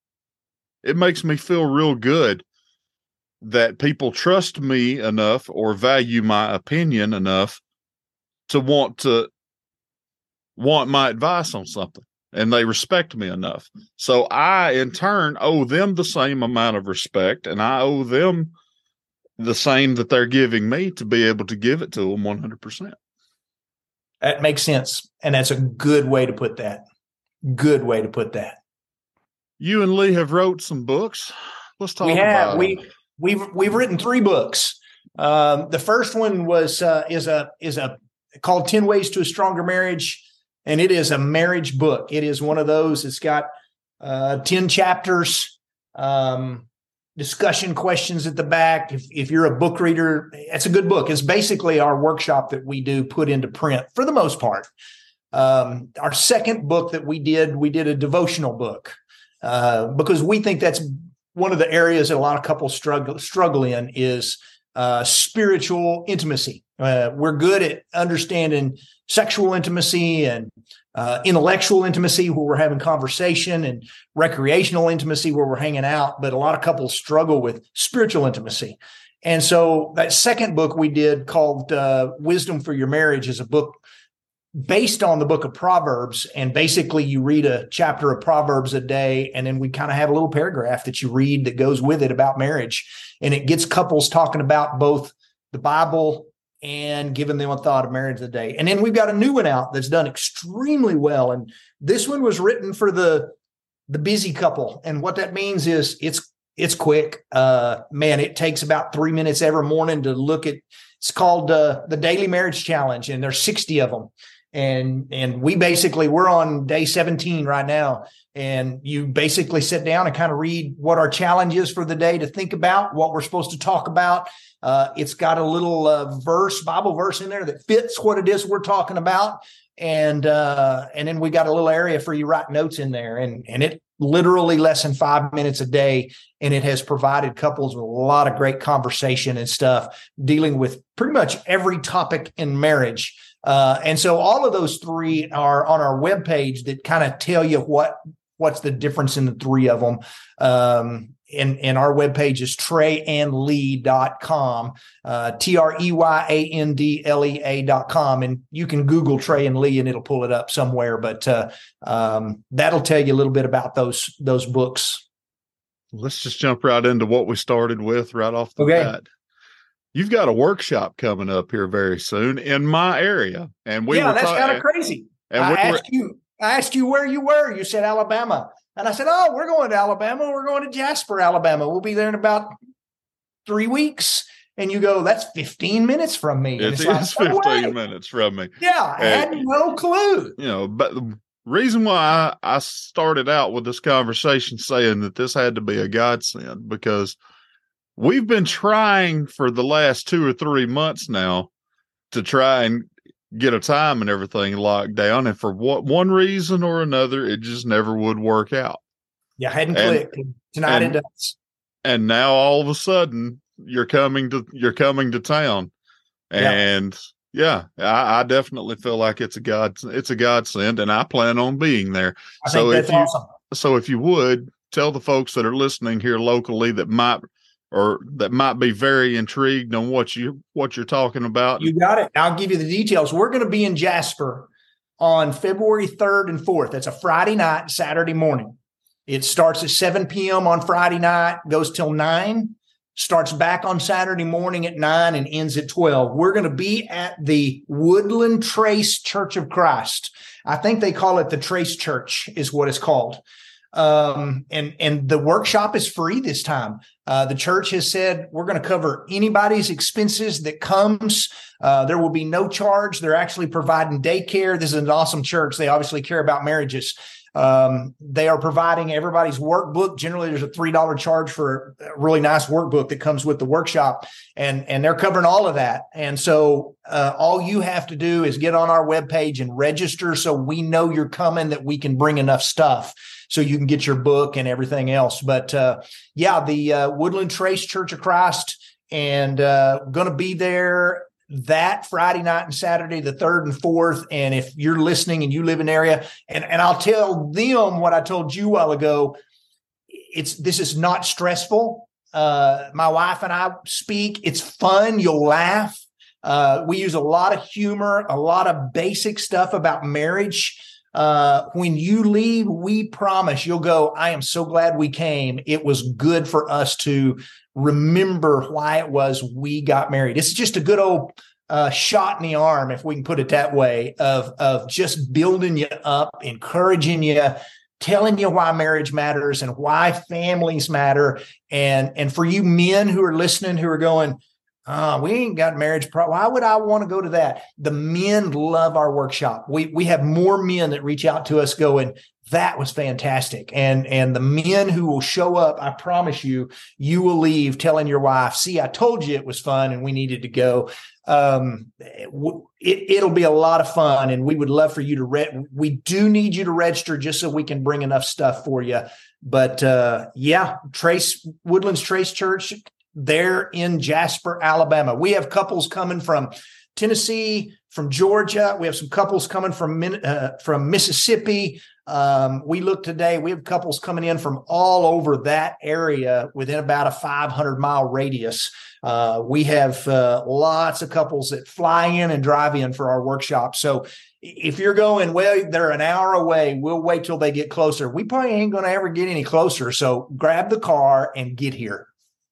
real good that people trust me enough or value my opinion enough to want my advice on something, and they respect me enough. So I, in turn, owe them the same amount of respect, and I owe them the same that they're giving me to be able to give it to them 100%. That makes sense. And that's a good way to put that. Good way to put that. You and Lee have wrote some books. Let's talk about them. We've written 3 books. The first one is called 10 Ways to a Stronger Marriage. And it is a marriage book. It is one of those. It's got 10 chapters, discussion questions at the back. If you're a book reader, it's a good book. It's basically our workshop that we do put into print for the most part. Our second book that we did a devotional book because we think that's one of the areas that a lot of couples struggle in is spiritual intimacy. We're good at understanding sexual intimacy and intellectual intimacy where we're having conversation, and recreational intimacy where we're hanging out. But a lot of couples struggle with spiritual intimacy. And so that second book we did called Wisdom for Your Marriage is a book based on the book of Proverbs. And basically you read a chapter of Proverbs a day, and then we kind of have a little paragraph that you read that goes with it about marriage. And it gets couples talking about both the Bible and giving them a thought of marriage of the day. And then we've got a new one out that's done extremely well. And this one was written for the busy couple. And what that means is it's quick. Man, it takes about 3 minutes every morning to look at. It's called the Daily Marriage Challenge, and there's 60 of them. And we're on day 17 right now. And you basically sit down and kind of read what our challenge is for the day to think about, what we're supposed to talk about. It's got a little Bible verse in there that fits what it is we're talking about. And then we got a little area for you to write notes in there. And it literally less than 5 minutes a day. And it has provided couples with a lot of great conversation and stuff dealing with pretty much every topic in marriage. And so all of those three are on our webpage that kind of tell you what's the difference in the three of them. And our webpage is treyandlee.com, TREYANDLEA.com. And you can Google Trey and Lee and it'll pull it up somewhere. But that'll tell you a little bit about those books. Let's just jump right into what we started with right off the bat. You've got a workshop coming up here very soon in my area. And that's kind of crazy. And I asked you where you were. You said Alabama. And I said, oh, we're going to Alabama. We're going to Jasper, Alabama. We'll be there in about 3 weeks. And you go, that's 15 minutes from me. It is like, 15 minutes from me. Yeah, I had no clue. But the reason why I started out with this conversation saying that this had to be a godsend, because we've been trying for the last 2 or 3 months now to try and get a time and everything locked down. And for one reason or another, it just never would work out. Yeah, hadn't clicked. Tonight it does. And now all of a sudden you're coming to town. And I definitely feel like it's a godsend, and I plan on being there. I think that's awesome. So if you would tell the folks that are listening here locally that might be very intrigued on what you're talking about. You got it. I'll give you the details. We're going to be in Jasper on February 3rd and 4th. That's a Friday night, Saturday morning. It starts at 7 p.m. on Friday night, goes till 9, starts back on Saturday morning at 9 and ends at 12. We're going to be at the Woodland Trace Church of Christ. I think they call it the Trace Church is what it's called. And the workshop is free this time. The church has said we're going to cover anybody's expenses that comes. There will be no charge. They're actually providing daycare. This is an awesome church. They obviously care about marriages. They are providing everybody's workbook. Generally, there's a $3 charge for a really nice workbook that comes with the workshop, and they're covering all of that. And so all you have to do is get on our webpage and register so we know you're coming, that we can bring enough stuff so you can get your book and everything else. But the Woodland Trace Church of Christ, and going to be there that Friday night and Saturday, the 3rd and 4th. And if you're listening and you live in an area, and I'll tell them what I told you a while ago, this is not stressful. My wife and I speak. It's fun. You'll laugh. We use a lot of humor, a lot of basic stuff about marriage. When you leave, we promise you'll go, I am so glad we came. It was good for us to remember why it was we got married. It's just a good old shot in the arm, if we can put it that way, of just building you up, encouraging you, telling you why marriage matters and why families matter. And for you men who are listening, who are going, we ain't got marriage. Why would I want to go to that? The men love our workshop. We have more men that reach out to us going, that was fantastic. And the men who will show up, I promise you, you will leave telling your wife, see, I told you it was fun and we needed to go. It'll be a lot of fun, and we would love for you to we do need you to register just so we can bring enough stuff for you. But Woodlands Trace Church, there in Jasper, Alabama. We have couples coming from Tennessee, from Georgia. We have some couples coming from Mississippi. We look today, we have couples coming in from all over that area within about a 500-mile radius. We have lots of couples that fly in and drive in for our workshop. So if you're going, well, they're an hour away, we'll wait till they get closer. We probably ain't going to ever get any closer. So grab the car and get here.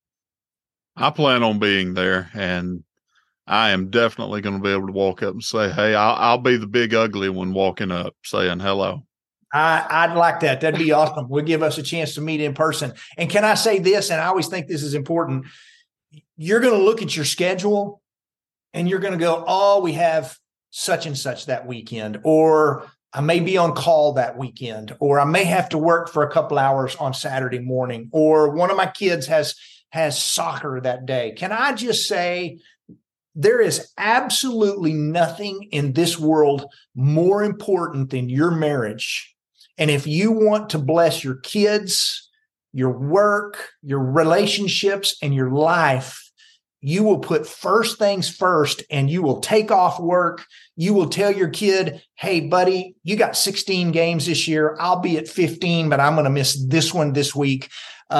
I plan on being there, and I am definitely going to be able to walk up and say, hey, I'll be the big ugly one walking up saying hello. I'd like that. That'd be awesome. We'll give us a chance to meet in person. And can I say this? And I always think this is important. You're going to look at your schedule and you're going to go, oh, we have such and such that weekend, or I may be on call that weekend, or I may have to work for a couple hours on Saturday morning, or one of my kids has soccer that day. Can I just say, there is absolutely nothing in this world more important than your marriage. And if you want to bless your kids, your work, your relationships, and your life, you will put first things first, and you will take off work. You will tell your kid, hey, buddy, you got 16 games this year. I'll be at 15, but I'm going to miss this one this week.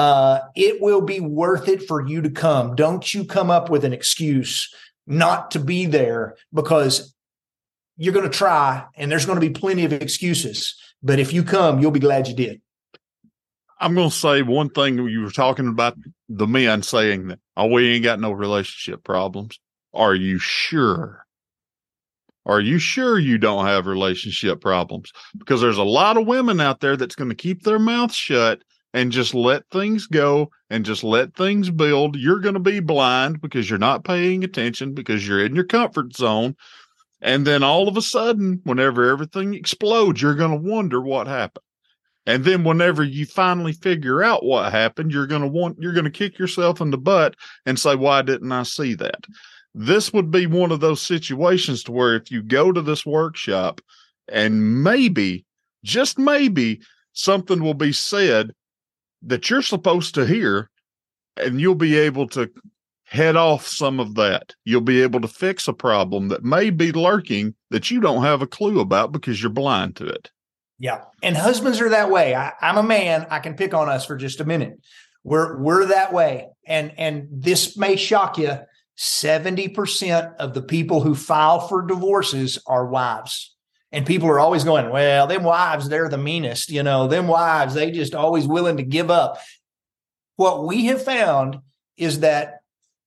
It will be worth it for you to come. Don't you come up with an excuse not to be there, because you're going to try and there's going to be plenty of excuses. But if you come, you'll be glad you did. I'm going to say one thing. You were talking about the men saying that, oh, we ain't got no relationship problems. Are you sure? Are you sure you don't have relationship problems? Because there's a lot of women out there that's going to keep their mouth shut and just let things go and just let things build. You're going to be blind because you're not paying attention, because you're in your comfort zone. And then all of a sudden, whenever everything explodes, you're going to wonder what happened. And then whenever you finally figure out what happened, you're going to kick yourself in the butt and say, why didn't I see that? This would be one of those situations to where if you go to this workshop and maybe, just maybe, something will be said that you're supposed to hear, and you'll be able to head off some of that. You'll be able to fix a problem that may be lurking that you don't have a clue about because you're blind to it. Yeah. And husbands are that way. I'm a man. I can pick on us for just a minute. We're that way. And this may shock you. 70% of the people who file for divorces are wives. And people are always going, well, them wives, they're the meanest, them wives, they just always willing to give up. What we have found is that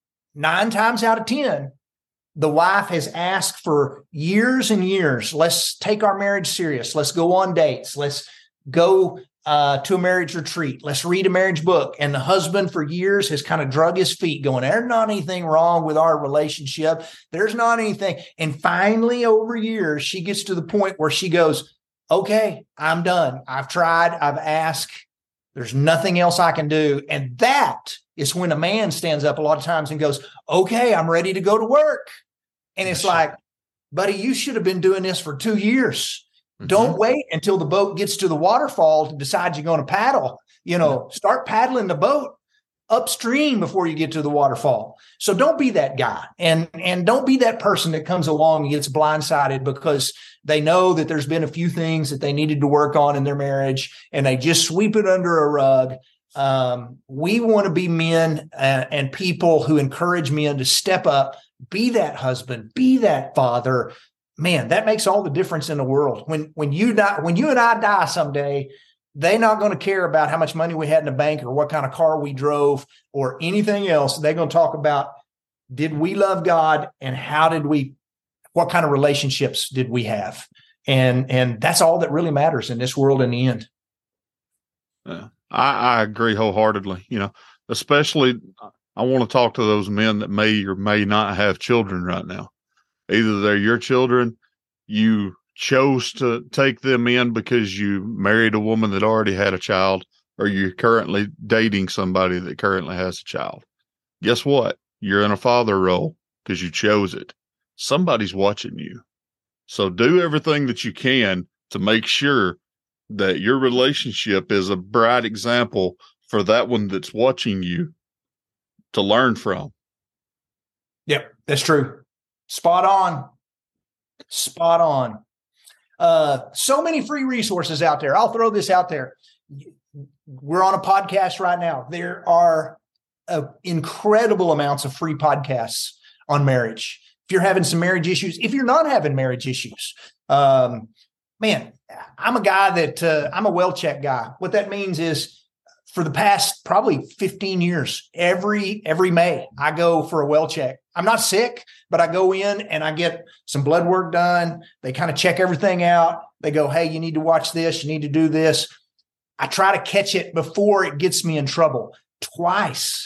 9 times out of 10, the wife has asked for years and years, let's take our marriage serious. Let's go on dates. Let's go to a marriage retreat. Let's read a marriage book. And the husband for years has kind of drug his feet going, there's not anything wrong with our relationship. There's not anything. And finally, over years, she gets to the point where she goes, okay, I'm done. I've tried. I've asked. There's nothing else I can do. And that is when a man stands up a lot of times and goes, okay, I'm ready to go to work. And it's like, buddy, you should have been doing this for 2 years. Mm-hmm. Don't wait until the boat gets to the waterfall to decide you're going to paddle. Start paddling the boat upstream before you get to the waterfall. So don't be that guy. And don't be that person that comes along and gets blindsided because they know that there's been a few things that they needed to work on in their marriage and they just sweep it under a rug. We want to be men and people who encourage men to step up, be that husband, be that father. Man, that makes all the difference in the world. When you and I die someday, they're not going to care about how much money we had in the bank or what kind of car we drove or anything else. They're going to talk about, did we love God and what kind of relationships did we have? And that's all that really matters in this world in the end. Yeah, I agree wholeheartedly. Especially I want to talk to those men that may or may not have children right now. Either they're your children, you chose to take them in because you married a woman that already had a child, or you're currently dating somebody that currently has a child. Guess what? You're in a father role because you chose it. Somebody's watching you. So do everything that you can to make sure that your relationship is a bright example for that one that's watching you to learn from. Yep, that's true. Spot on. Spot on. So many free resources out there. I'll throw this out there. We're on a podcast right now. There are incredible amounts of free podcasts on marriage. If you're having some marriage issues, if you're not having marriage issues, man, I'm a guy that I'm a well-check guy. What that means is for the past probably 15 years, every May, I go for a well check. I'm not sick, but I go in and I get some blood work done. They kind of check everything out. They go, hey, you need to watch this. You need to do this. I try to catch it before it gets me in trouble. Twice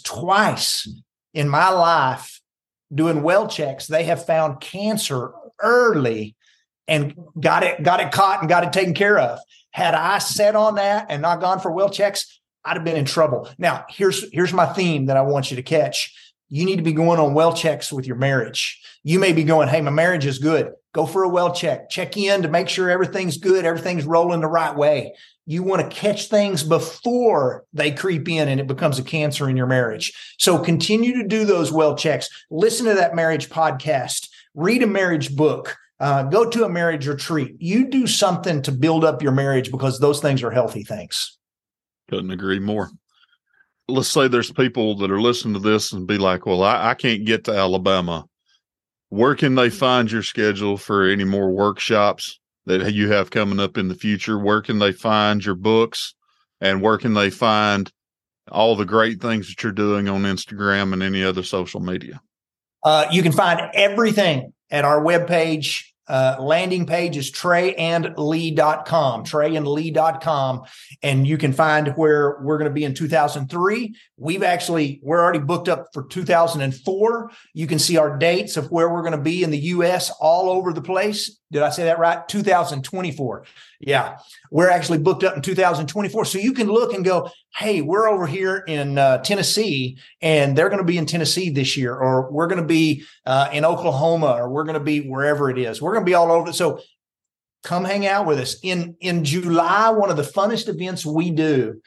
in my life doing well checks, they have found cancer early and got it caught and got it taken care of. Had I sat on that and not gone for well checks, I'd have been in trouble. Now, here's my theme that I want you to catch. You need to be going on well checks with your marriage. You may be going, hey, my marriage is good. Go for a well check. Check in to make sure everything's good. Everything's rolling the right way. You want to catch things before they creep in and it becomes a cancer in your marriage. So continue to do those well checks. Listen to that marriage podcast. Read a marriage book. Go to a marriage retreat. You do something to build up your marriage because those things are healthy things. Couldn't agree more. Let's say there's people that are listening to this and be like, well, I can't get to Alabama. Where can they find your schedule for any more workshops that you have coming up in the future? Where can they find your books, and where can they find all the great things that you're doing on Instagram and any other social media? You can find everything at our webpage. Landing page is treyandlee.com, treyandlee.com. And you can find where we're going to be in 2003. We're already booked up for 2004. You can see our dates of where we're going to be in the U.S. all over the place. Did I say that right? 2024. Yeah, we're actually booked up in 2024. So you can look and go, hey, we're over here in Tennessee, and they're going to be in Tennessee this year, or we're going to be in Oklahoma, or we're going to be wherever it is. We're going to be all over. So come hang out with us. In July, one of the funnest events we do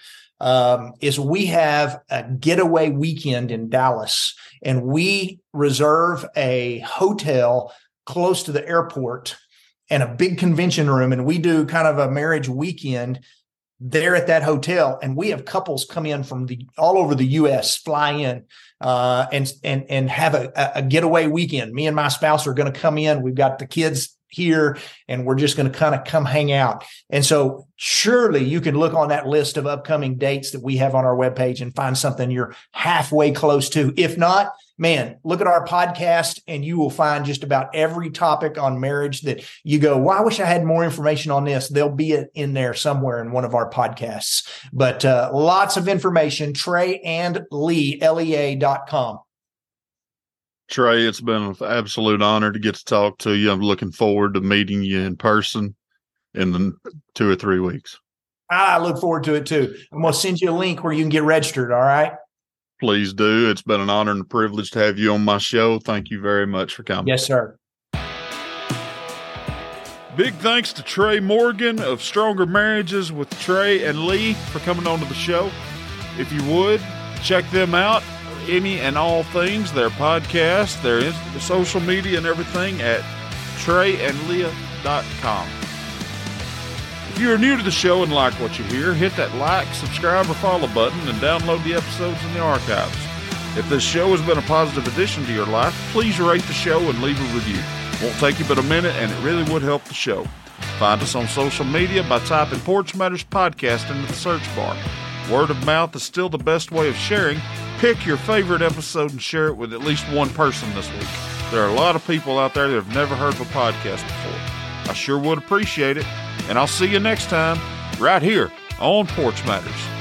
is we have a getaway weekend in Dallas, and we reserve a hotel close to the airport and a big convention room. And we do kind of a marriage weekend there at that hotel. And we have couples come in from all over the U.S., fly in and have a getaway weekend. Me and my spouse are going to come in. We've got the kids here, and we're just going to kind of come hang out. And so surely you can look on that list of upcoming dates that we have on our webpage and find something you're halfway close to. If not, man, look at our podcast and you will find just about every topic on marriage that you go, well, I wish I had more information on this. There'll be it in there somewhere in one of our podcasts. But lots of information, treyandlee, LEA.com. Trey, it's been an absolute honor to get to talk to you. I'm looking forward to meeting you in person in the 2 or 3 weeks. I look forward to it too. I'm going to send you a link where you can get registered. All right. Please do. It's been an honor and a privilege to have you on my show. Thank you very much for coming. Yes, sir. Big thanks to Trey Morgan of Stronger Marriages with Trey and Lee for coming on to the show. If you would, check them out. Any and all things, their podcast, their social media and everything at treyandleah.com. If you are new to the show and like what you hear, hit that like, subscribe, or follow button and download the episodes in the archives. If this show has been a positive addition to your life, please rate the show and leave a review. Won't take you but a minute, and it really would help the show. Find us on social media by typing Porch Matters Podcast into the search bar. Word of mouth is still the best way of sharing. Pick your favorite episode and share it with at least one person this week. There are a lot of people out there that have never heard of a podcast before. I sure would appreciate it, and I'll see you next time right here on Porch Matters.